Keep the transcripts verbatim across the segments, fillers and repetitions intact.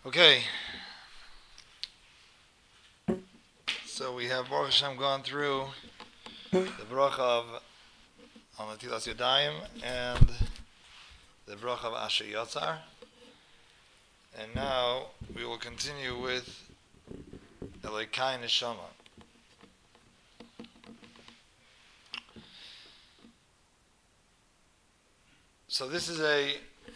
Okay, so we have Baruch Hashem gone through the bracha of Al Natilas Yadayim and the bracha of Asher Yotzar, and now we will continue with Elokai Neshama. So this is a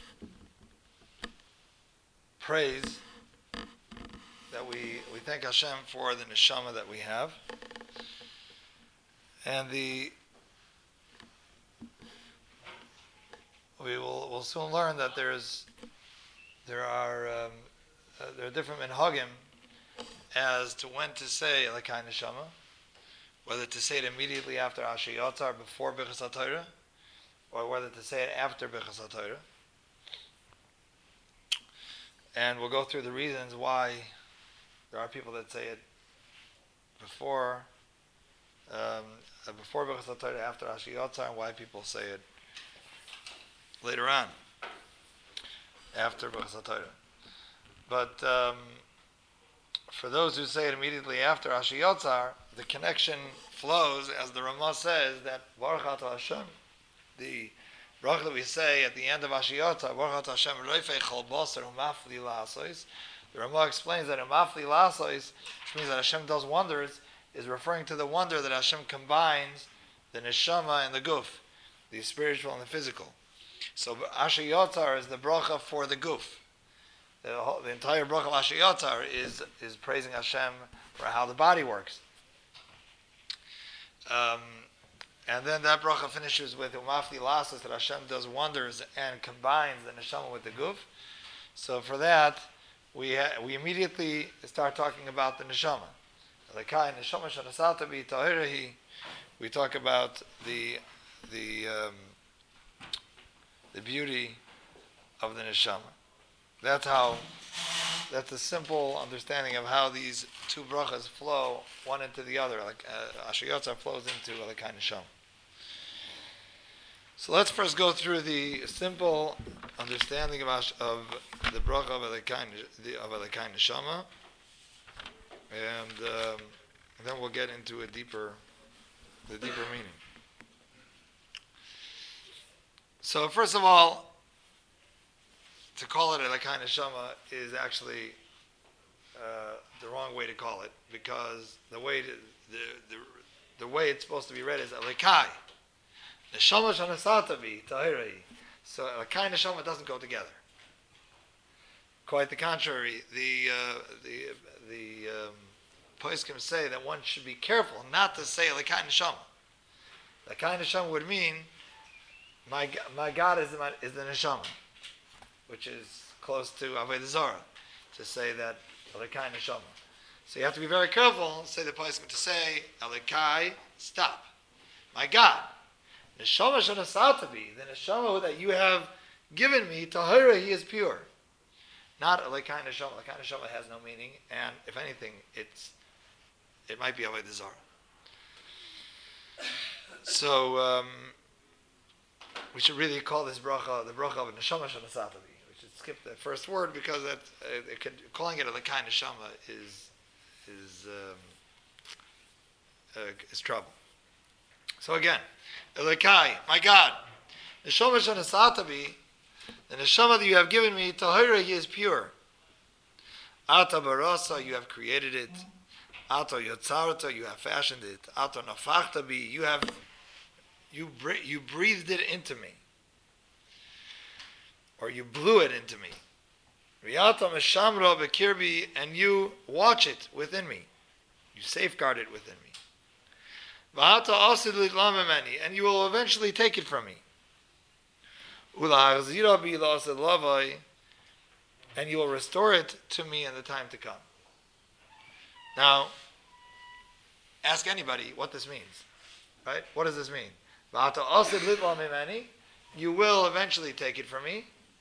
praise that we, we thank Hashem for the neshama that we have. And the we will will soon learn that there's there are um, uh, there are different minhagim as to when to say Elokai Neshama, whether to say it immediately after Asher Yotzar, before Birchas HaTorah, or whether to say it after Birchas HaTorah. And we'll go through the reasons why there are people that say it before um, uh, before Birchas HaTorah, after Asher Yotzar, and why people say it later on, after Birchas HaTorah. But um, for those who say it immediately after Asher Yotzar, the connection flows, as the Ramah says, that Baruch Atah Hashem, the bracha that we say at the end of Asher Yotzar, Baruch Atah Hashem Roifei Chol Basar Umafli La'asos. The Ramah explains that Umafli La'asos, which means that Hashem does wonders, is referring to the wonder that Hashem combines the neshama and the guf, the spiritual and the physical. So Asher Yotzar is the bracha for the guf. The, whole, the entire bracha of Asher Yotzar is is praising Hashem for how the body works. Um, And then that bracha finishes with Umafli Lasas, that Hashem does wonders and combines the neshama with the guf. So for that, we ha- we immediately start talking about the neshama. Elokai neshama shanasata bi tahirahi. We talk about the the um, the beauty of the neshama. That's how. That's a simple understanding of how these two brachas flow one into the other. Like uh, Asher Yotzar flows into Elokai neshama. So let's first go through the simple understanding of, of the bracha of Elokai of Elokai Neshama, and, um, and then we'll get into a deeper, the deeper meaning. So first of all, to call it Elokai Neshama is actually uh, the wrong way to call it, because the way to, the, the the way it's supposed to be read is Elokai. Neshama shanasata bi tahirei. So Elokai Neshama doesn't go together. Quite the contrary. The uh, the the um, poskim say that one should be careful not to say Elokai Neshama. Elokai Neshama would mean my my God is the, is the Neshama, which is close to Avodah Zarah, to say that Elokai Neshama. So you have to be very careful. Say the poskim to say Elokai, stop. My God. Neshama shanasata bi, the neshama that you have given me, tahira, he is pure. Not Elokai Neshama. Elokai Neshama has no meaning, and if anything, it's it might be Avodah Zarah. So um, we should really call this bracha the bracha of Neshama shanasata bi. We should skip the first word, because that uh, it could, calling it Elokai Neshama is is um, uh, is trouble. So again, Elokai, my God, Neshama shanasata bi, the neshama that you have given me, tahira, he is pure. Ata barasa, you have created it. Ata yotzarta, you have fashioned it. Ata nafachta bi, you have you you breathed it into me, or you blew it into me. Riata meshamra bekirbi, and you watch it within me. You safeguard it within me. And you will eventually take it from me. And you will restore it to me in the time to come. Now, ask anybody what this means. Right? What does this mean? You will eventually take it from me.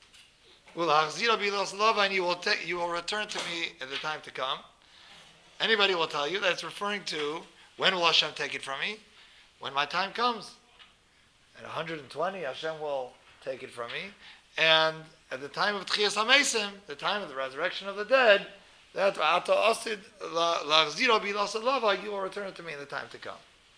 And you will, take, you will return to me in the time to come. Anybody will tell you that it's referring to, when will Hashem take it from me? When my time comes. At one hundred twenty, Hashem will take it from me. And at the time of Tchias HaMesim, the time of the resurrection of the dead, that Ata Asid Lachziro Bilas Lava, you will return it to me in the time to come.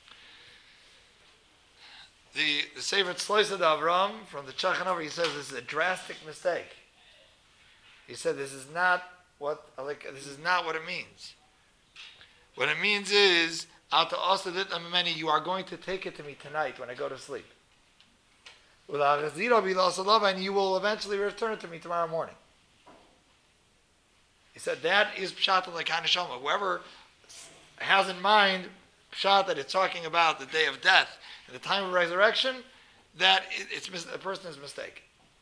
The the Sefer Tzloisad Avram from the Chachanover, he says this is a drastic mistake. He said this is not what like this is not what it means. What it means is Ata Asid Amemeni, you are going to take it to me tonight when I go to sleep. And you will eventually return it to me tomorrow morning. He said that is Pshat L'Kai Neshama. Whoever has in mind Pshat that it's talking about the day of death and the time of resurrection, that it, it's a person is mistaken.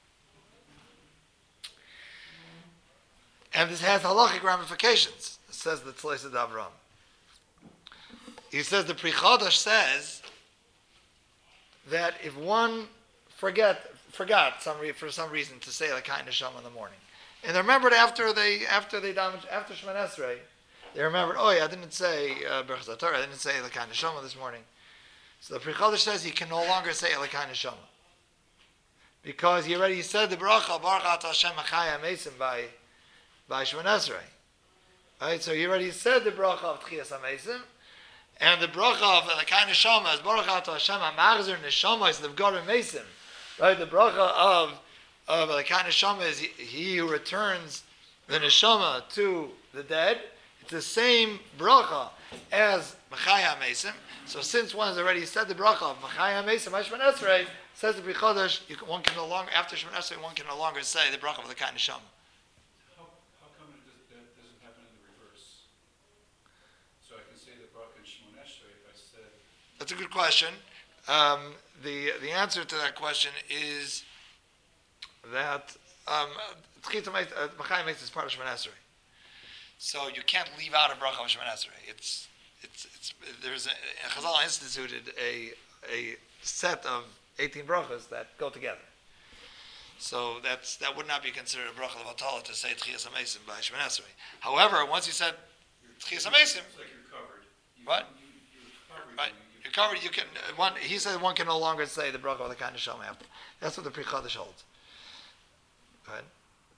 And this has halachic ramifications, says the Tzleisad Avram. He says the Pri Chodesh says that if one forget forgot some re, for some reason to say L'Kai Neshama in the morning, and they remembered after they after they after Shemoneh Esrei, they remembered, oh yeah, I didn't say Berachas HaTorah, I didn't say L'Kai Neshama this morning. So the Pri Chodesh says he can no longer say L'Kai Neshama because he already said the bracha Baruch Atah Hashem Achai HaMesim by by Shemoneh Esrei. Right, so he already said the bracha of Tchias HaMesim, and the bracha of L'Kai Neshama is Baruch Atah Hashem HaMachzir Neshama is the V'gar HaMesim. Right, the bracha of of L'Kai Neshama is he, he who returns the neshama to the dead. It's the same bracha as Machai HaMesim. So since one has already said the bracha of Machai HaMesim, Shemoneh Esrei, says the Pri Chodesh, one can no longer after Shemoneh Esrei, one can no longer say the bracha of L'Kai Neshama. How how come it does, that doesn't happen in the reverse? So I can say the bracha in Shemoneh Esrei if I said. That's a good question. Um, the the answer to that question is that um, Machai HaMesim is part of Shemoneh Esrei. So you can't leave out a bracha of Shemoneh Esrei. It's it's it's there's a Chazal instituted a a set of eighteen brachas that go together. So that's that would not be considered a bracha of Atala to say Tchias HaMesim by Shemoneh Esrei. However, once you said Tchias HaMesim, it's like you're covered. You, what? You, you're covered. Right. You, You're covered. You can one. He said one can no longer say the bracha of L'Kai Neshama after. That's what the Pri Chodesh holds. Go ahead.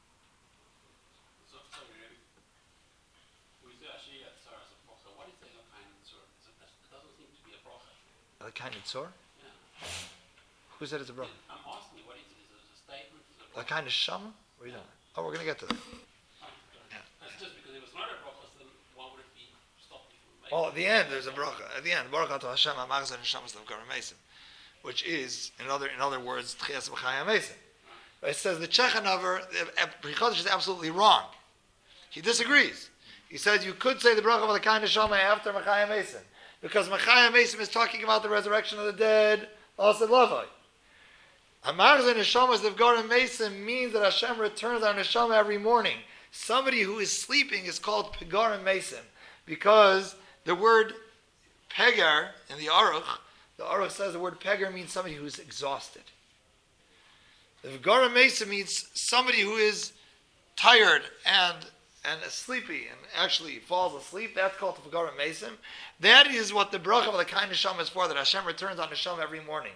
So, so we say Ashiyah Tzar as a bracha. What is the L'Kai Tzar? It doesn't seem to be a bracha. L'Kai Tzar? Yeah. Who said it's a bracha? I'm asking you, what is it? Is it a statement? Is it a bracha? L'Kai Neshama? What are you doing? Oh, we're going to get to that. Oh, Yeah. That's just because it was not a bracha, so then why would it be stopped from making? Well, at the end, there's a bracha. At the end, Baruch Atah Hashem HaMachzir Neshama of V'gar HaMesim, which is, in other in other words, Tchias Machai HaMesim. But it says the Chechanover, Pri Chodesh is absolutely wrong. He disagrees. He says you could say the bracha of L'Kai Neshama after Machai HaMesim, because Machai HaMesim is talking about the resurrection of the dead, Asad Lavai. HaMachzir Neshama of V'gar HaMesim means that Hashem returns our Neshama every morning. Somebody who is sleeping is called Pegar HaMesim, because the word Pegar in the Aruch, the Aruch says the word Pegar means somebody who is exhausted. The V'gar HaMesim means somebody who is tired and and sleepy and actually falls asleep. That's called the V'gar HaMesim. That is what the bracha of L'Kai Neshama is for, that Hashem returns on Neshama every morning.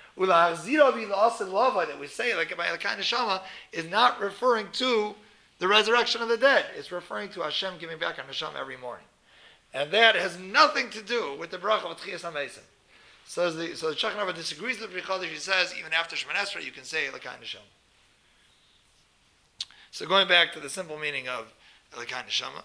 That we say, like by L'Kai Neshama, is not referring to the resurrection of the dead. It's referring to Hashem giving back on Neshama every morning. And that has nothing to do with the bracha of Tchias HaMesim. So the so the Chachanover disagrees with the Pri Chodesh. He says even after Shemoneh Esrei you can say L'Kai Neshama. So going back to the simple meaning of L'Kai Neshama,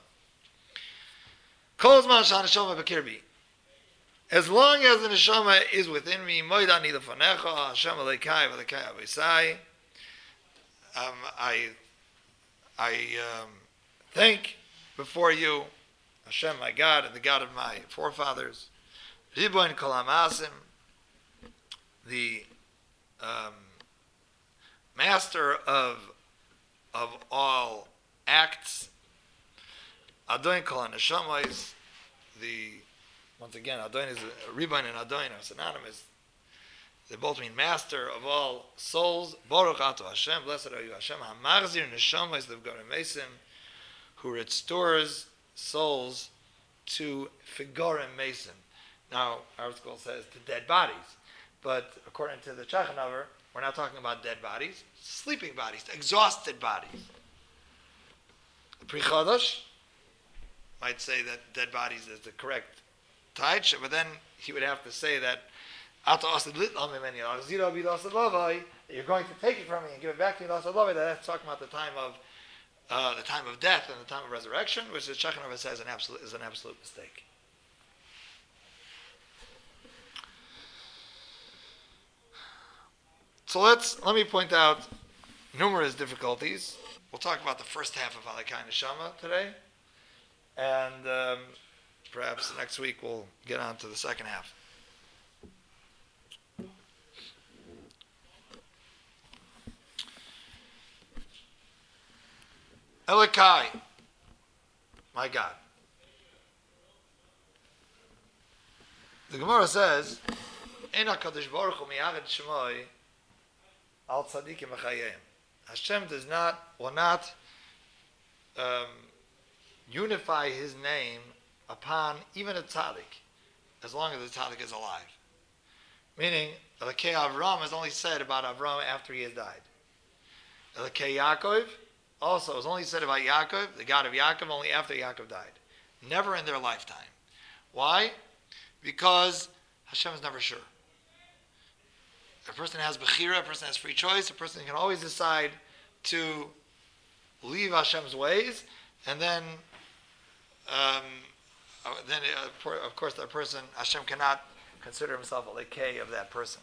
Kol Zman Sh'Haneshama B'Kirbi. As long as the neshama is within me, Moidani Lefanecha Hashem Elokai V'Elokai Avosai. Um, I I um, thank before you Hashem, my God, and the God of my forefathers. Riboin Kol Hamasim, the um, master of of all acts. Adon Kol HaNeshamayis, the once again Adon is Riboin and Adon are synonymous. They both mean master of all souls. Baruch Atah Hashem, blessed are you Hashem, HaMachzir Neshamayis V'Gar HaMesim, who restores souls to V'Gar HaMesim. Now, our school says to dead bodies, but according to the Chachanover, We're not talking about dead bodies, sleeping bodies, exhausted bodies. Pri Chodesh might say that dead bodies is the correct taich, but then he would have to say that you're going to take it from me and give it back to me. That's talking about the time of uh, the time of death and the time of resurrection, which the Shechanova says an absolute, is an absolute mistake. So let's let me point out numerous difficulties. We'll talk about the first half of Alakai Neshama today, and um, perhaps next week we'll get on to the second half. Elokai, my God. The Gemara says, "Ein HaKadosh Baruch Hu miyached shemoi al tzadikim v'chayim." Hashem does not, will not um, unify His name upon even a tzaddik, as long as the tzaddik is alive. Meaning, Elokei Avram is only said about Avram after he has died. Elokei Yaakov also is only said about Yaakov, the God of Yaakov, only after Yaakov died. Never in their lifetime. Why? Because Hashem is never sure. A person has bechira, a person has free choice, a person can always decide to leave Hashem's ways, and then, um, then uh, of course, that person, Hashem cannot consider himself a lekei of that person.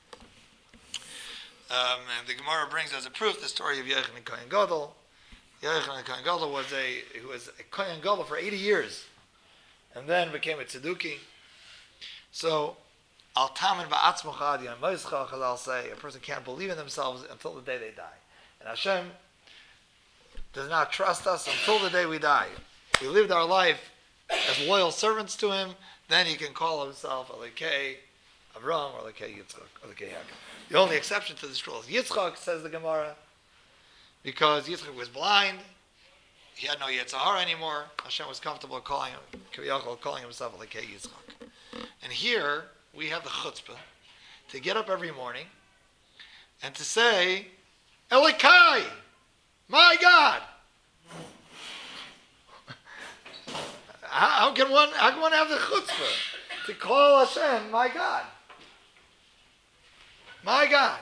Um, and the Gemara brings as a proof the story of Yochanan Kohen Gadol. Yochanan Kohen Gadol was a who was a Kohen Gadol for eighty years, and then became a tzedukah. So, al tamin ba'atzmocha ad yom moischa, Chazal say, a person can't believe in themselves until the day they die. And Hashem does not trust us until the day we die. We lived our life as loyal servants to Him, then He can call Himself Elokei Avram or Elokei Yitzchak or Elokei Yaakov. The only exception to this rule is Yitzchak, says the Gemara, because Yitzchak was blind, he had no Yetzirah anymore. Hashem was comfortable calling him, Kiviyachol, calling himself Elokei Yitzchak. And here we have the chutzpah to get up every morning and to say, Elokai, my God. How, how can one? How can one have the chutzpah to call Hashem my God? My God.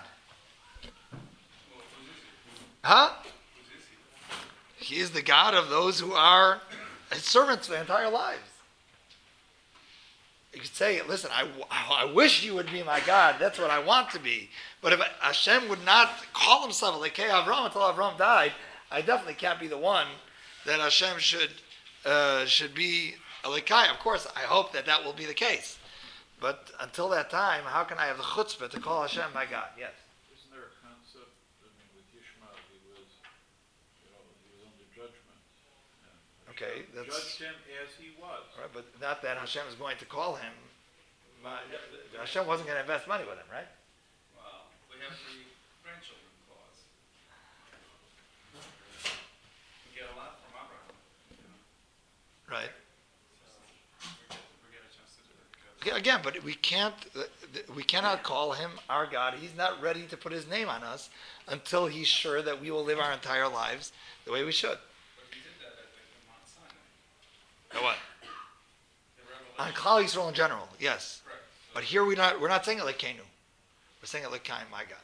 Huh? He is the God of those who are His servants their entire lives. You could say, listen, I, I wish you would be my God. That's what I want to be. But if Hashem would not call Himself Elokei Avram until Avram died, I definitely can't be the one that Hashem should uh, should be Elokai. Of course, I hope that that will be the case. But until that time, how can I have the chutzpah to call Hashem my God? Yes. Isn't there a concept? I mean, with Yishmael, he was, you know, he was under judgment. And Okay, Hashem that's judged him as he was. right, but not that Hashem is going to call him. My, Hashem wasn't going to invest money with him, right? Well, we have the grandchildren clause. We get a lot from Abraham, you know, Right. so we get, we get a chance to do that. because- Okay, again, but we can't. We cannot call him our God. He's not ready to put His name on us until He's sure that we will live our entire lives the way we should. But he did that at the Mount Sinai. Now what? The On revelation. Klal Yisrael in general, yes. Correct. But here we're not. We're not saying Elokeinu. We're saying Elokai, my God.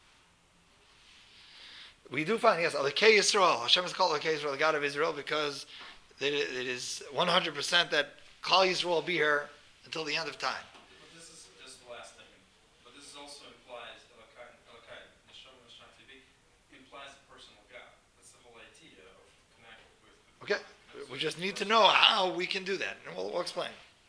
We do find, yes, Elokei Yisrael. Hashem is called Elokei Yisrael, the God of Israel, because it, it is one hundred percent that Klal Yisrael will be here until the end of time. But this is just the last thing. But this also implies Elokai, Elokai, Neshama Shantvi, implies the personal God. That's the whole idea of connecting with. with Okay, God. we just need to know how we can do that, and we'll, we'll explain.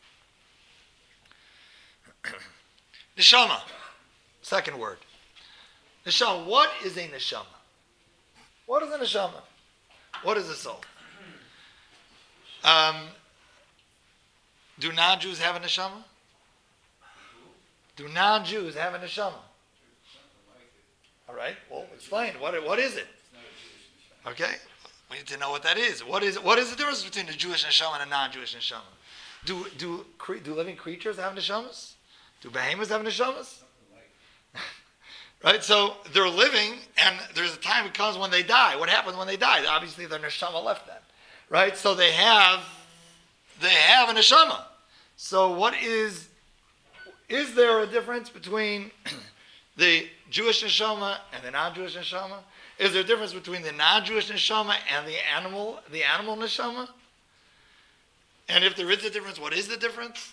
Neshama, second word. Neshama, what is a neshama? What is a neshama? What is a soul? Um, do non-Jews have a neshama? Do non-Jews have a neshama? All right, well, explain. What, what is it? Okay, we need to know what that is. What is what is the difference between a Jewish neshama and a non-Jewish neshama? Do do cre- do living creatures have neshamas? Do behemoths have neshamas? Right? So they're living, and there's a time it comes when they die. What happens when they die? Obviously, their neshama left them. Right? So they have, they have a neshama. So what is, is there a difference between the Jewish neshama and the non-Jewish neshama? Is there a difference between the non-Jewish neshama and the animal, the animal neshama? And if there is a difference, what is the difference?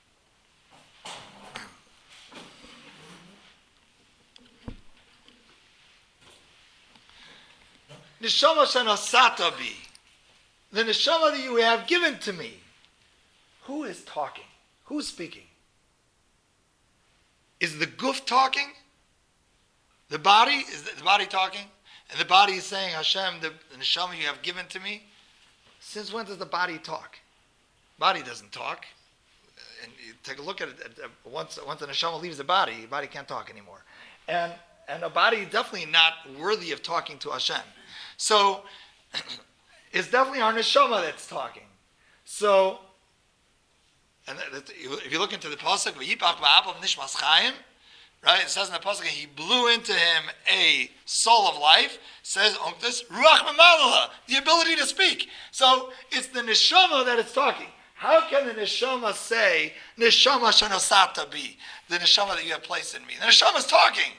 Neshama shenasata bi. The neshama that you have given to me. Who is talking? Who's speaking? Is the guf talking? The body? Is the body talking? And the body is saying, Hashem, the, the neshama you have given to me. Since when does the body talk? Body doesn't talk. And you take a look at it. Once, once the neshama leaves the body, the body can't talk anymore. And and a body is definitely not worthy of talking to Hashem. So it's definitely our neshama that's talking. So, and that, that, if you look into the pasuk, v'yipach ba'apav nishmas chayim, right? It says in the pasuk, he blew into him a soul of life. Says Unctus, ruach memalaha, the ability to speak. So it's the neshama that is talking. How can the neshama say, neshama shanasata bi, the neshama that you have placed in me? The neshama is talking.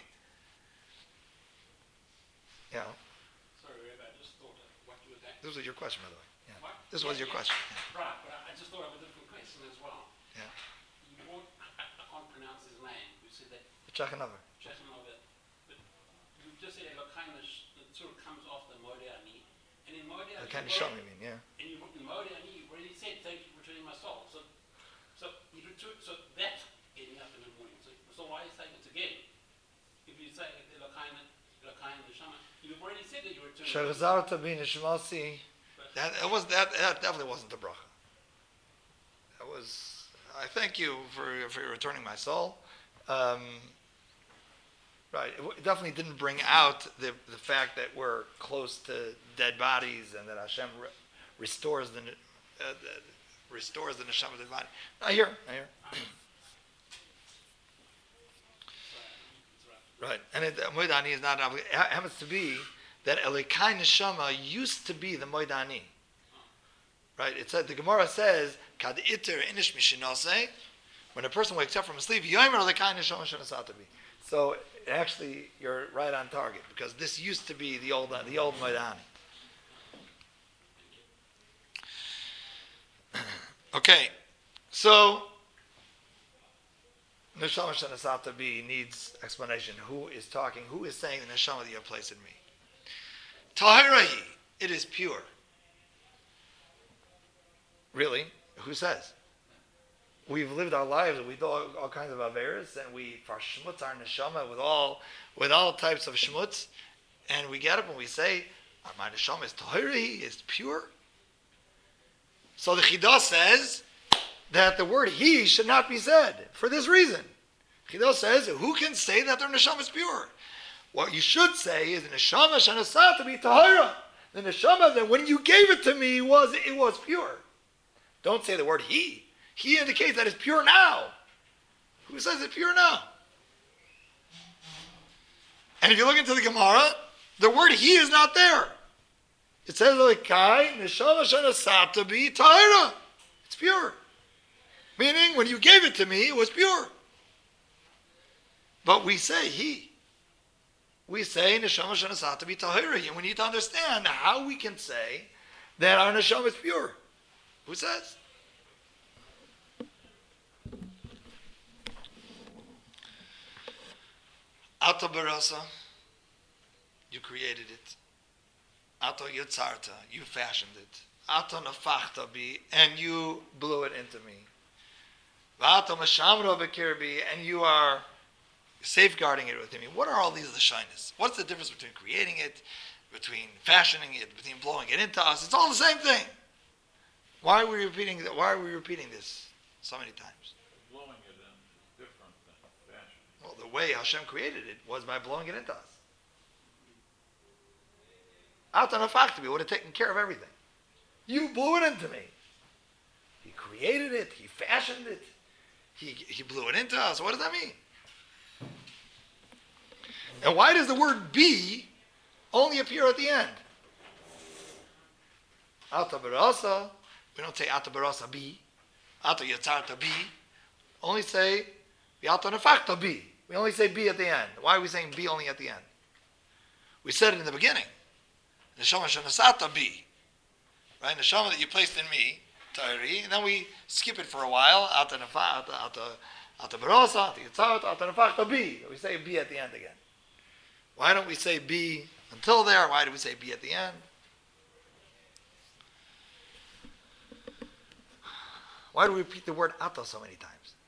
Yeah. Sorry, Rabbi, I just thought of what you were saying. This was your question, by the way. Yeah. What? This was your Yeah, question. Right, but I I just thought of a different question as well. Yeah. You won't, I, I can't pronounce his name. You said that, Check another. Chesmanov, but you just said Elokaina, that sort of comes after Modiani. And in Modiani, The kind of show, I mean, yeah. and you, in Modiani, you already said, thank you for returning my soul. So, so, you return, so that's getting up in the morning. So, so why are you saying it again? If you say Elokaina, Elokaina, Neshama, you've already said that you return. Shechazarta bi nishmasi. That it was that that definitely wasn't the bracha. That was. I thank you for for returning my soul. Um, right. It w- definitely didn't bring out the the fact that we're close to dead bodies and that Hashem re- restores the uh, the, restores the neshama of the body. I hear. I hear. Right. And it, uh, Moedani is not. It happens to be that Elikai Neshama used to be the Moedani. Right? It said, the Gemara says, Kad iter inish mishinose, when a person wakes up from sleep, Yomer Elikai Neshama Shanasatabi. So actually, you're right on target, because this used to be the old the old Moedani. Okay. So Neshama Shanasatabi needs explanation. Who is talking? Who is saying the Neshama that you have placed in me? Tahirahi, it is pure. Really? Who says? We've lived our lives, we do all, all kinds of averas, and we farshmutz our neshama with all with all types of shmutz, and we get up and we say, my neshama is tahirahi, is pure. So the Chidah says that the word he should not be said for this reason. Chidah says, who can say that their neshama is pure? What you should say is the neshama shanasat to be tahira. The neshama that when you gave it to me was it was pure. Don't say the word he. He indicates that it's pure now. Who says it's pure now? And if you look into the Gemara, the word he is not there. It says Elikai neshama shanasat to be tahira. It's pure. Meaning when you gave it to me, it was pure. But we say he. We say neshama shanasat to be tahira, and we need to understand how we can say that our neshama is pure. Who says? Ata barasa, you created it. Ata yotzarta, you fashioned it. Ata nafachta bi, and you blew it into me. V'ata mashamra b'kirbi, and you are safeguarding it within me. What are all these lashonos? What's the difference between creating it, between fashioning it, between blowing it into us? It's all the same thing. Why are we repeating that? Why are we repeating this so many times? Blowing it in is different than fashioning. Well, the way Hashem created it was by blowing it into us. Ata nafachta, would have taken care of everything. You blew it into me. He created it. He fashioned it. He he blew it into us. What does that mean? And why does the word be only appear at the end? Ata barasa, we don't say ata barasa bi, ata yatzarta bi, only say ata nefachta bi. We only say bi at the end. Why are we saying bi only at the end? We said it in the beginning. Neshama shenasata bi. Right? Neshama that you placed in me, Tairi, and then we skip it for a while, ata nefachta, ata ata barasa, ata yatzarta, ata nefachta bi. We say bi at the end again. Why don't we say bi until there? Why do we say bi at the end? Why do we repeat the word ata so many times?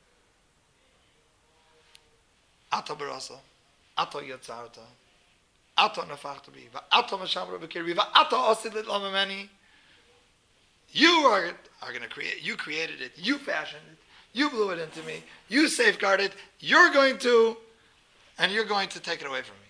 Ata barasa, ata yatzarta, ata nefachta bi, ata mashamra b'kirbi, ata osid l'lamameni. You are, are going to create, you created it, you fashioned it, you blew it into me, you safeguarded it, you're going to, and you're going to take it away from me.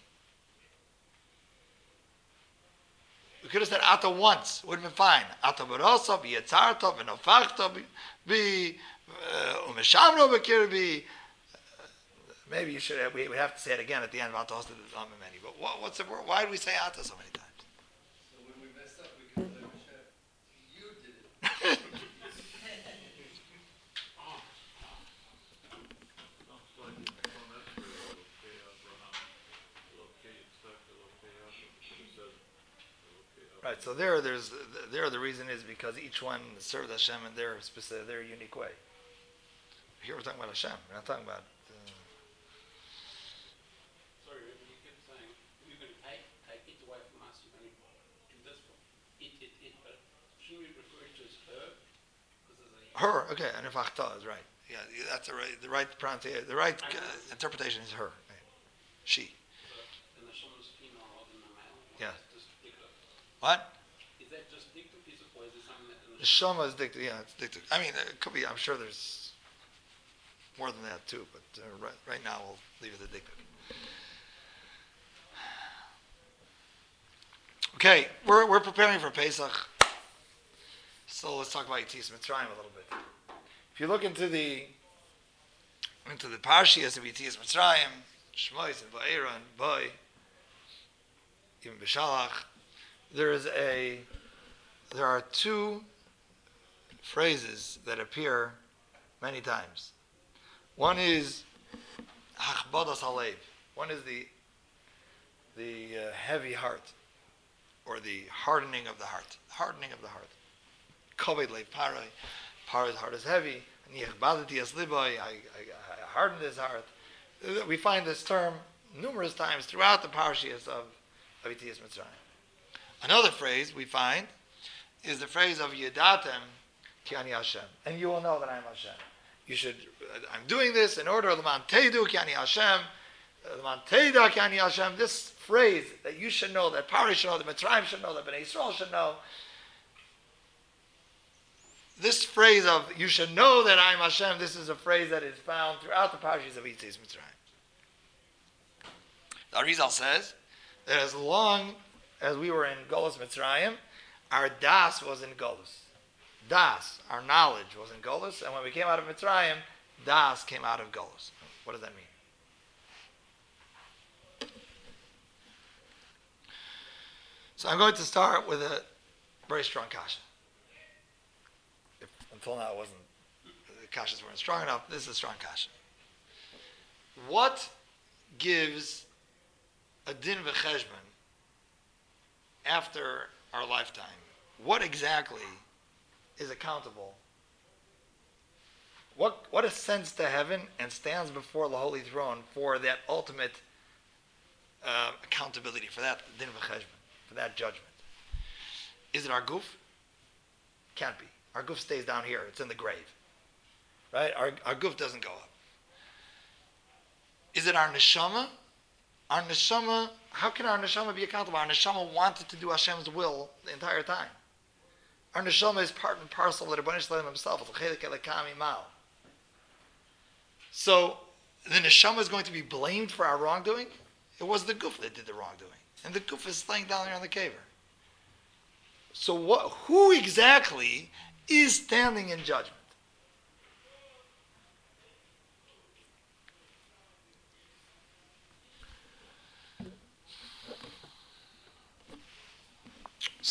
We could have said ata once, would have been fine. Ata barasa, bi yatzarta, v'nefachta bi, umeshamra b'kirbi. Maybe you should have, we would have to say it again at the end of ata osid l'lamameni. But what, what's the word? Why do we say ata so many times? So when we mess up, we can blame Hashem. You did it. Sounds like in Shemon Esrei, Elokei Abraham, Elokei Yitzchak, Elokei Yaakov. It says Elokei Abraham. Right, so there, there's there. The reason is because each one served Hashem in their specific, their unique way. Here we're talking about Hashem. We're not talking about. Uh, Sorry, Rabbi, you keep saying, you're going to take, take it away from us, you're going to do this for it, it, it, but shouldn't we refer to as her? Because there's a... her, okay, and Nefachta is right. Yeah, that's the right. The right pronunciation, the right uh, interpretation is her. Right. She. So, and the Shema is female rather than a male? Or Yeah. is that just dictative? What? Is that just dictative, is it, or is it something that... in The Shema is dictative. Yeah, it's dictative. I mean, it could be. I'm sure there's more than that too, but uh, right, right now we'll leave it at dictative. Okay, we're we're preparing for Pesach, so let's talk about Yetzias Mitzrayim a little bit. If you look into the into the Parshias of Yetzias Mitzrayim, Shmois and Va'era and Boy, even B'Shalach, there is a there are two phrases that appear many times. One is Hachbadas Halev. One is the the uh, heavy heart, or the hardening of the heart. Hardening of the heart. Koved Lev Parai. Parai's heart is heavy. And Yechbadati as Liboy. I hardened his heart. We find this term numerous times throughout the Parshias of of Yetzias Mitzrayim. Another phrase we find is the phrase of Yedatem Ki Ani Hashem, and you will know that I am Hashem. You should. I'm doing this in order. L'man teidu ki ani Hashem. L'man teida ki ani Hashem. This phrase that you should know, that Pari should know, that Mitzrayim should know, that Bnei Yisrael should know. This phrase of "you should know that I am Hashem." This is a phrase that is found throughout the Parshas of Yetzias Mitzrayim. The Arizal says that as long as we were in Golus Mitzrayim, our das was in Golus. Das, our knowledge, was in Golus, and when we came out of Mitzrayim, Das came out of Golus. What does that mean? So I'm going to start with a very strong kasha. If, until now it wasn't, the kashas weren't strong enough, this is a strong kasha. What gives a din v'cheshbon after our lifetime? What exactly is accountable? What what ascends to heaven and stands before the holy throne for that ultimate uh, accountability, for that din v'cheshbon, for that judgment? Is it our guf? Can't be. Our guf stays down here. It's in the grave, right? Our our guf doesn't go up. Is it our neshama? Our neshama. How can our neshama be accountable? Our neshama wanted to do Hashem's will the entire time. Our neshama is part and parcel of the Rebbeinu Shalom himself. So the neshama is going to be blamed for our wrongdoing? It was the guf that did the wrongdoing. And the guf is laying down there on the caver. So what, who exactly is standing in judgment?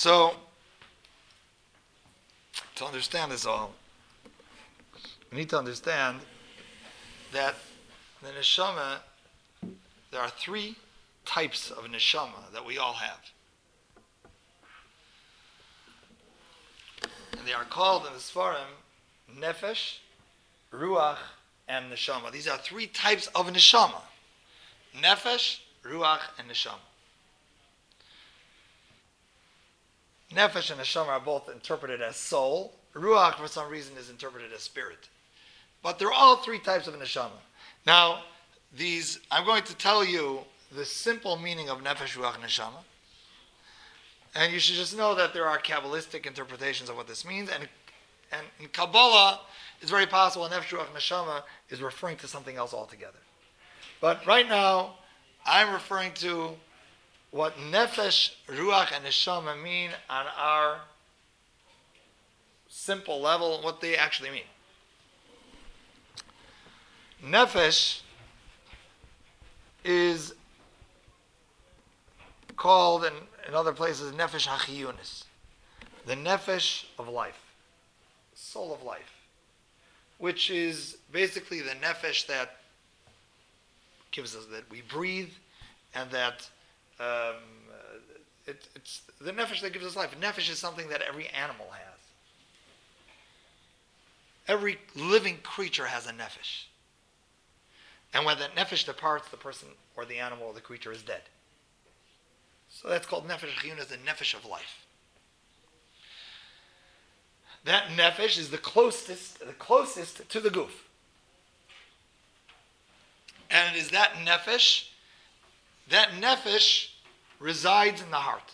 So, to understand this all, we need to understand that the neshama, there are three types of neshama that we all have. And they are called in the Sfarim nefesh, ruach, and neshama. These are three types of neshama. Nefesh, ruach, and neshama. Nefesh and neshama are both interpreted as soul. Ruach, for some reason, is interpreted as spirit. But they're all three types of neshama. Now, these, I'm going to tell you the simple meaning of nefesh, ruach, and neshama. And you should just know that there are Kabbalistic interpretations of what this means. And, and in Kabbalah, it's very possible nefesh, ruach, neshama is referring to something else altogether. But right now, I'm referring to what nefesh, ruach, and neshama mean on our simple level, what they actually mean. Nefesh is called in, in other places nefesh hachiyunis, the nefesh of life, soul of life, which is basically the nefesh that gives us, that we breathe, and that um, it, it's the nefesh that gives us life. Nefesh is something that every animal has. Every living creature has a nefesh. And when that nefesh departs, the person or the animal or the creature is dead. So that's called nefesh chiyunis, the nefesh of life. That nefesh is the closest, the closest to the guf. And it is that nefesh, that nefesh resides in the heart.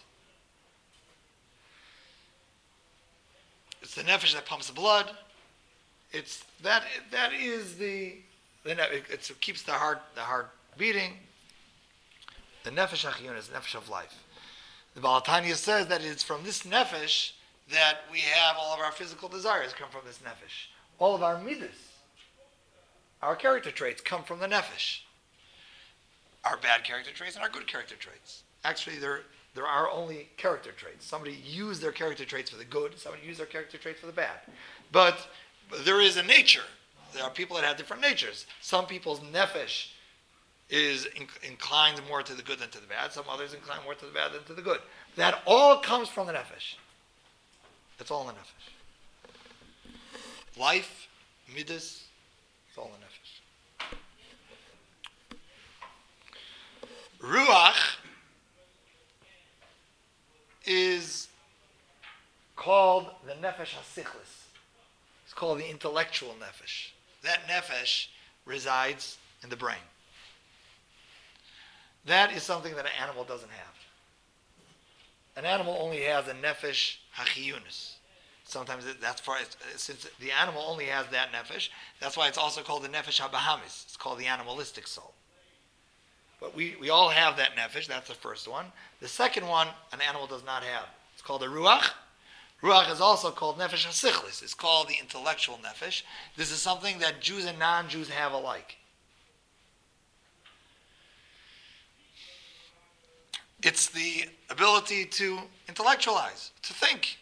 It's the nefesh that pumps the blood. It's that that is the the it, it's, it keeps the heart the heart beating. The nefesh hachiyun is the nefesh of life. The Baal Tanya says that it's from this nefesh that we have all of our physical desires come from this nefesh. All of our midas, our character traits, come from the nefesh. Our bad character traits and our good character traits. Actually, there there are only character traits. Somebody used their character traits for the good. Somebody used their character traits for the bad. But there is a nature. There are people that have different natures. Some people's nefesh is inc- inclined more to the good than to the bad. Some others incline more to the bad than to the good. That all comes from the nefesh. It's all in the nefesh. Life, midas, it's all in the nefesh. Ruach is called the nefesh hasichlis. It's called the intellectual nefesh. That nefesh resides in the brain. That is something that an animal doesn't have. An animal only has a nefesh hachiyunis. Sometimes it, that's for since the animal only has that nefesh. That's why it's also called the nefesh habahamis. It's called the animalistic soul. But we, we all have that nefesh. That's the first one. The second one, an animal does not have. It's called a ruach. Ruach is also called nefesh hasichlis. It's called the intellectual nefesh. This is something that Jews and non-Jews have alike. It's the ability to intellectualize, to think,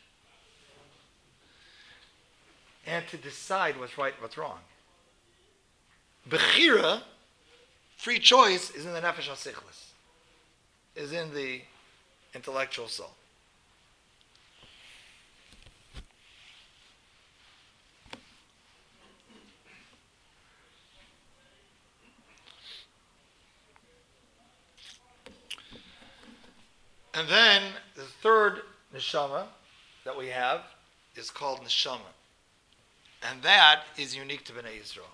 and to decide what's right and what's wrong. Bechira, free choice, is in the nefesh hasichlis, is in the intellectual soul. And then the third neshama that we have is called neshama. And that is unique to Bnei Yisrael.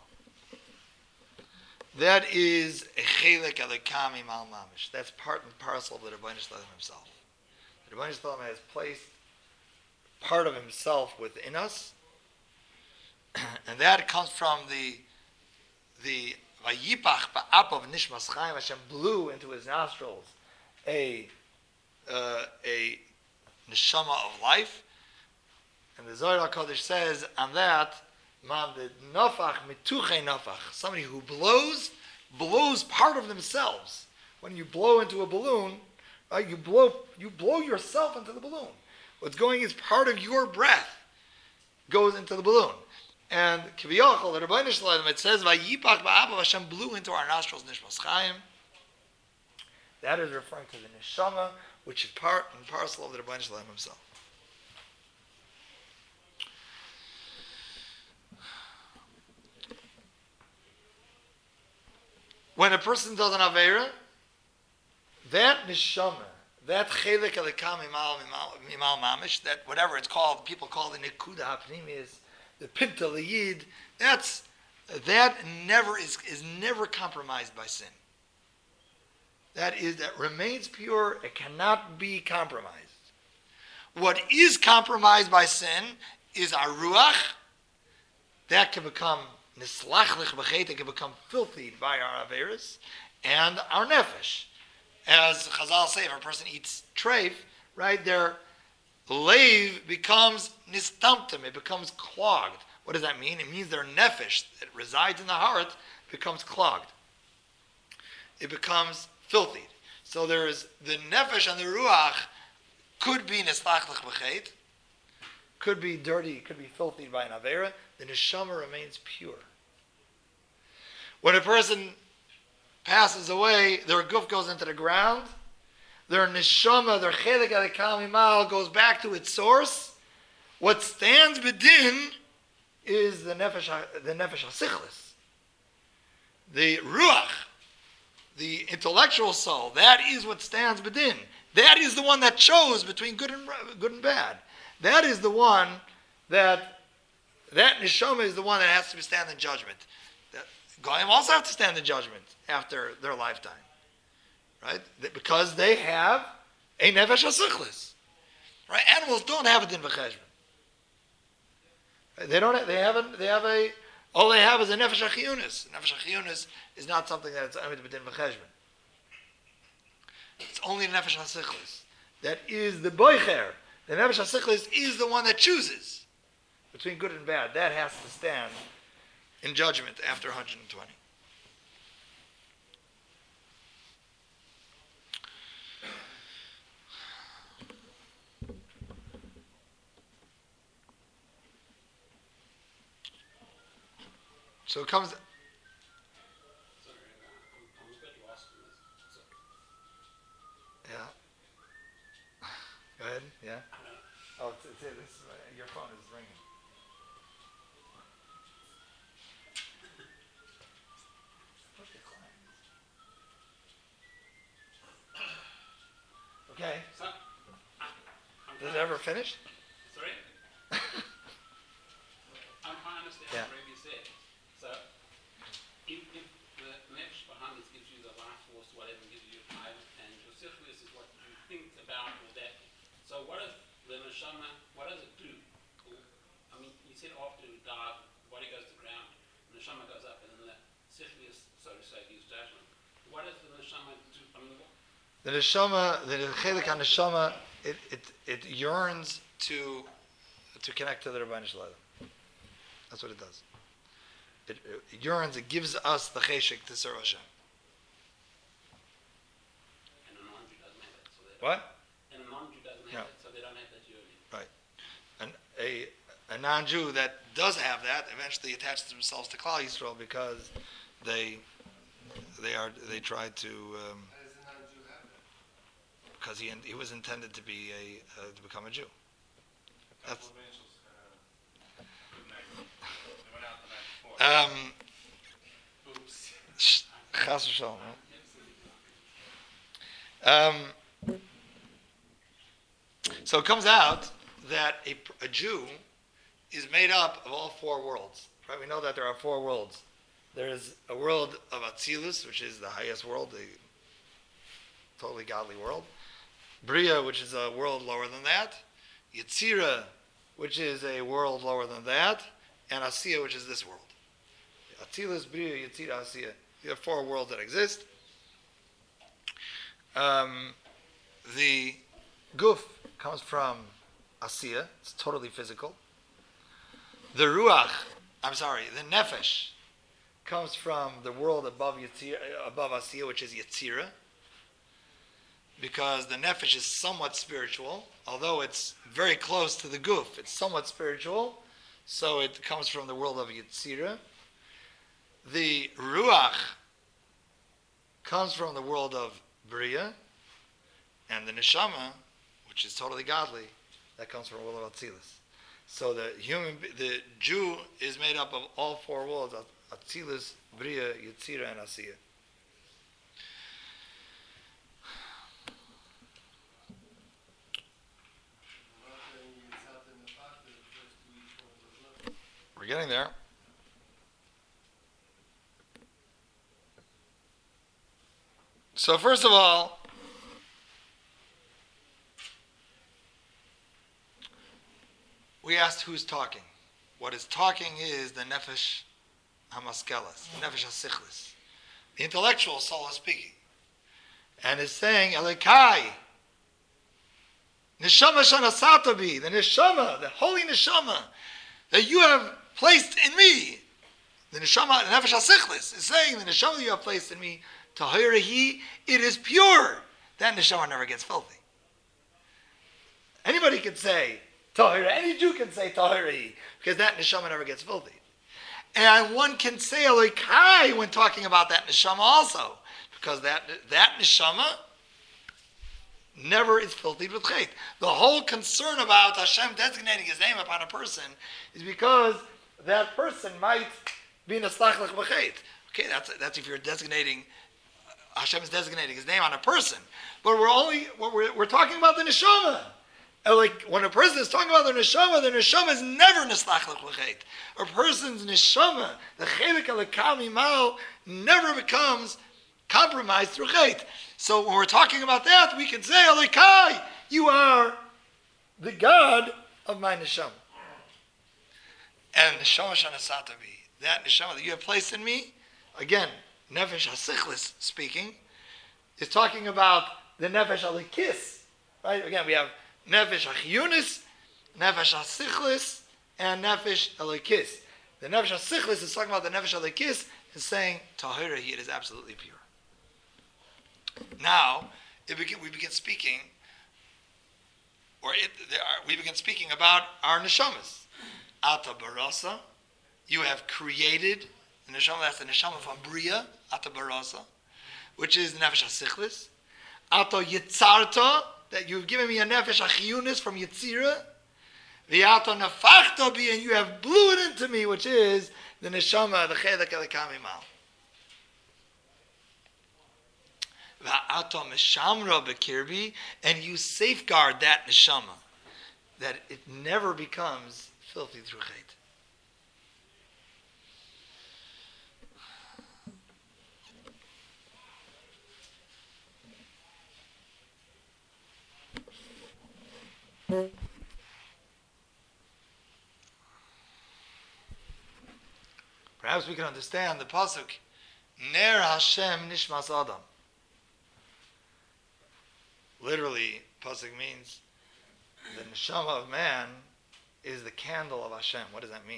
That is a chelek elikam imal mamish. That's part and parcel of the Rebbeinu Shalom himself. The Rebbeinu Shalom has placed part of himself within us. And that comes from the the vayipach ba'ap of nishmas chaim. Hashem blew into his nostrils a Uh, a neshama of life, and the Zohar HaKadosh says on that, man the nafach mituche nafach, somebody who blows, blows part of themselves. When you blow into a balloon, right, you blow you blow yourself into the balloon. What's going is part of your breath goes into the balloon. And Kiviyachol, the Rebbeinu Shalom, it says, Vayipach ba'abav Hashem blew into our nostrils nishmas chayim. That is referring to the neshama, which is part and parcel of the Rebbeinu Shalom himself. When a person does an Aveira, that neshama, that chelik elikam mimal mimal mamish, that whatever it's called, people call the nekuda hapnimis, the pinta liyid, that's that never is is never compromised by sin. That is that remains pure. It cannot be compromised. What is compromised by sin is our ruach. That can become nislachlich b'chet. It can become filthy by our averis and our nefesh. As Chazal say, if a person eats treif, right, their lave becomes nistamtim, it becomes clogged. What does that mean? It means their nefesh that resides in the heart becomes clogged. It becomes filthy. So there is the nefesh and the ruach could be nislachlich b'chet, could be dirty, could be filthy by an avera. The neshama remains pure. When a person passes away, their guf goes into the ground, their neshama, their chelik alikam imal goes back to its source. What stands bedin is the nefesh, the nefesh hasichlis, the ruach, the intellectual soul. That is what stands bedin. That is the one that chose between good and good and bad. That is the one that that neshama is the one that has to stand in judgment. Goyim also have to stand in judgment after their lifetime, right? Because they have a nefesh hasichlis, right? Animals don't have a din v'cheshbon. They don't. Have, they have a. They have a. All they have is a nefesh achiyunis. Nefesh achiyunis is not something that it's amid b'din v'cheshbon. It's only nefesh hasichlis that is the boicher. The nefesh hasichlis is the one that chooses between good and bad. That has to stand in judgment after one hundred twenty. So it comes. Sorry, uh, I'm, I was going to ask you this. So, Yeah. Go ahead. Yeah. Oh, it's, it's, it's, uh, your phone is ringing. Okay. so I, I'm Does it trying- ever finish? Sorry? I'm trying to understand Yeah. what Rabbi said. So, if, if the nefesh behind gives you the life force, whatever gives you time, and your syphilis is what you think about with that. So, what does the neshama, what does it do? I mean, you said after you die, body goes to the ground, the neshama goes up, and then the syphilis, so to say, gives judgment. What does the neshama do? I mean, what, The neshama, the chelik neshama, it, it it yearns to to connect to the Rebbeinu Shalom. That's what it does. It, it yearns. It gives us the cheshik to serve Hashem. and a non-Jew doesn't have it, so they don't. What? And a non-Jew doesn't Yeah. have it, so they don't have that yearning. An, a a non-Jew that does have that eventually attaches themselves to Klal Yisrael because they they are they try to. Um, because he he was intended to be a uh, to become a Jew. That's They went out the night before. um. Oops. sh- Chas v'shalom, right? Um. So it comes out that a, a Jew is made up of all four worlds. Right? We know that there are four worlds. There is a world of Atzilus, which is the highest world, the totally godly world. Bria, which is a world lower than that. Yetzira, which is a world lower than that. And Asiya, which is this world. Atzilus, Bria, Yetzira, Asiya. You have four worlds that exist. Um, the Guf comes from Asiya. It's totally physical. The Ruach, I'm sorry, the Nefesh comes from the world above Yetzira, above Asiya, which is Yetzira. because the nefesh is somewhat spiritual, although it's very close to the guf. It's somewhat spiritual, so it comes from the world of Yetzirah. The ruach comes from the world of Bria, and the neshama, which is totally godly, that comes from the world of Atzilus. So the human, the Jew is made up of all four worlds: Atzilus, Bria, Yetzirah, and Asiyah. We're getting there. So first of all, we asked who's talking. What is talking is the nefesh hamaskelas, nefesh hasichlis. The intellectual soul is speaking. And is saying, Elikai, neshama shanasatabi, the neshama, the holy neshama, that you have placed in me. The neshama, the nefesh hasichlis, is saying, the neshama that you have placed in me, tahirahi, it is pure. That neshama never gets filthy. Anybody can say, Tahira. Any Jew can say Tahiri, because that neshama never gets filthy. And one can say Elokai when talking about that neshama also, because that that neshama never is filthy with chait. The whole concern about Hashem designating His name upon a person is because that person might be neslach lech b'chait. Okay, that's that's if you're designating Hashem is designating His name on a person, but we're only we're we're talking about the neshama. Like when a person is talking about the neshama, the neshama is never neslach l'chet. A person's neshama, the chelik alekam imal, never becomes compromised through chet. So when we're talking about that, we can say, Elikai, you are the God of my neshama. And neshama shanasatabi, that neshama that you have placed in me, again, nefesh hasichlis speaking, is talking about the nefesh alikis. Right? Again, we have nefesh achiyunis, nefesh hasichlis, and nefesh alikis. The nefesh hasichlis is talking about the nefesh alikis and saying, tahirahi, it is absolutely pure. Now, it begin, we begin speaking, or it, there are, we begin speaking about our neshamas. Ata barasa, you have created the neshama, that's the neshama from Bria, Ata barasa, which is the nefesh hasichlis. Ata yitzarta, that you've given me a nefesh achiyunis from Yetzirah. V'ato nefachta bi, and you have blew it into me, which is the neshama, the chedek elekam imal. V'ato meshamra b'kirbi, and you safeguard that neshama, that it never becomes filthy through chet. Perhaps we can understand the pasuk, Ner Hashem Nishmas Adam. Literally, pasuk means the neshama of man is the candle of Hashem. What does that mean?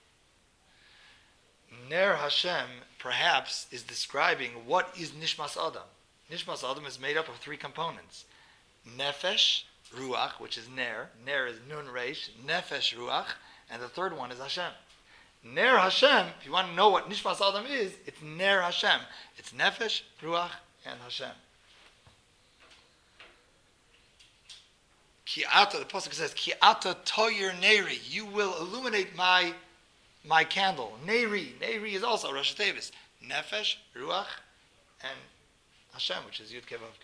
Ner Hashem, perhaps, is describing what is Nishmas Adam. Nishmas Adam is made up of three components. Nefesh, Ruach, which is Ner. Ner is Nun Reish. Nefesh Ruach. And the third one is Hashem. Ner Hashem, if you want to know what Nishmas Adam is, it's Ner Hashem. It's Nefesh, Ruach, and Hashem. Ki ata, the pasuk says, Ki ata toyer neri, you will illuminate my my candle. Neri, Neri is also Rosh Tevis. Nefesh, Ruach, and Hashem, which is Yud Kei Vav Kei.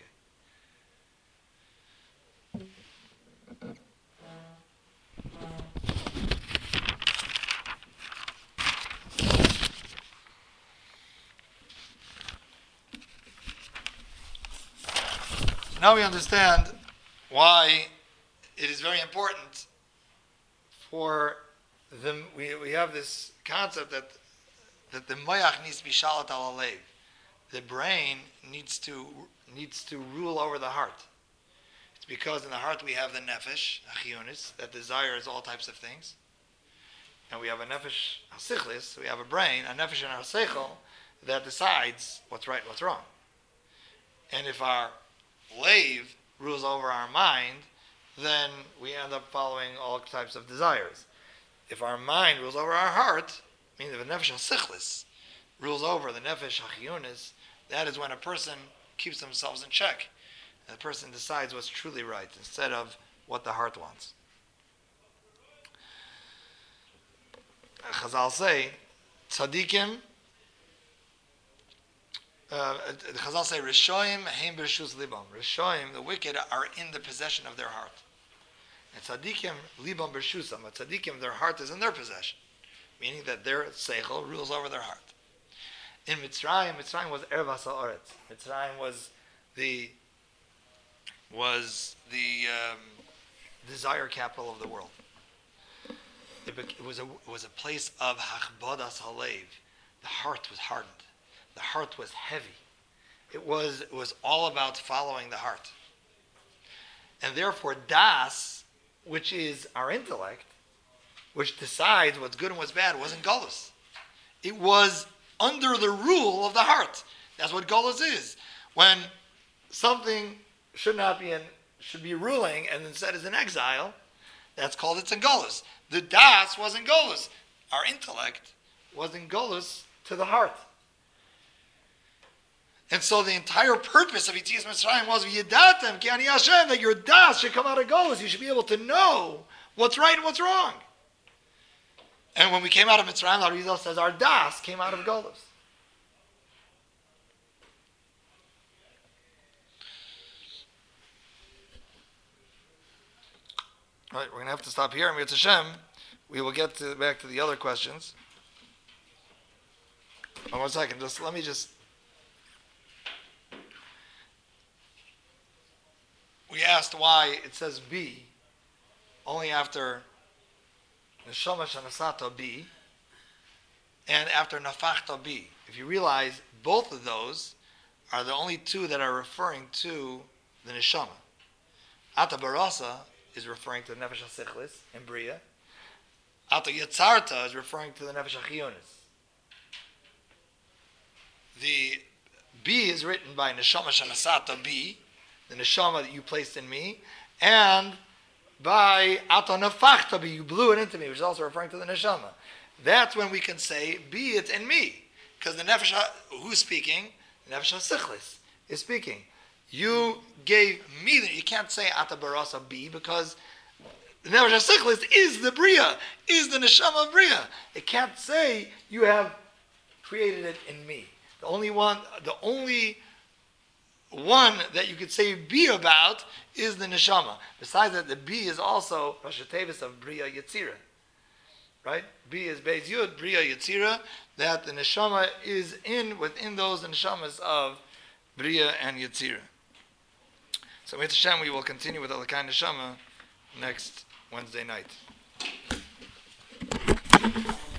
Now we understand why it is very important for the, we, we have this concept that that the moyach needs to be shalat al alev. The brain needs to needs to rule over the heart. It's because in the heart we have the nefesh, achionis, that desires all types of things. And we have a nefesh hasichlis, we have a brain, a nefesh and a seichel, that decides what's right and what's wrong. And if our lave rules over our mind, then we end up following all types of desires. If our mind rules over our heart, meaning if the nefesh hasichlis rules over the nefesh hachiyunis, that is when a person keeps themselves in check. And the person decides what's truly right instead of what the heart wants. Chazal say, tzaddikim, uh, the Chazal say, Rishoim heim b'reshus libam. Rishoim, the wicked, are in the possession of their heart. And tzaddikim libam b'reshusam. But tzaddikim, their heart is in their possession, meaning that their seichel rules over their heart. In Mitzrayim, Mitzrayim was ervas ha'aretz. Mitzrayim was the was the um, desire capital of the world. It, bec- it was a it was a place of hachbodas halev. The heart was hardened. The heart was heavy. It was it was all about following the heart. And therefore, das, which is our intellect, which decides what's good and what's bad, wasn't galus. It was under the rule of the heart. That's what galus is. When something should not be in, should be ruling and instead is in exile, that's called it's in galus. The das was in galus. Our intellect was in galus to the heart. And so the entire purpose of Yetzias Mitzrayim was V'yedatem ki ani Hashem, that your das should come out of galus. You should be able to know what's right and what's wrong. And when we came out of Mitzrayim, the Arizal says our das came out of galus. All right, we're going to have to stop here. And Mitzvah Hashem, we will get to, back to the other questions. Oh, one second. Just let me just. We asked why it says B only after Neshama Shanasata B and after Nafachta B. If you realize, both of those are the only two that are referring to the Neshama. Ata Barasa is referring to the Nefesh HaSichlis in Bria. Ata Yetzarta is referring to the Nefesh HaChiyunis. The B is written by Neshama Shanasata B, the Neshama that you placed in me, and by Ata Nafachta B, you blew it into me, which is also referring to the Neshama. That's when we can say, be it in me. Because the Nefesh, ha- who's speaking? The Nefesh HaSichlis is speaking. You gave me, the, you can't say Ata Barasa B, because the Nefesh HaSichlis is the Bria, is the Neshama of Bria. It can't say you have created it in me. The only one, the only one that you could say B about is the Neshama. Besides that, the B is also Rosh Tevis of Bria Yetzira. Right? B is Beis Yud, Bria Yetzira, that the Neshama is in, within those Neshamas of Bria and Yetzira. So with Hashem, we will continue with Elokai Neshama next Wednesday night.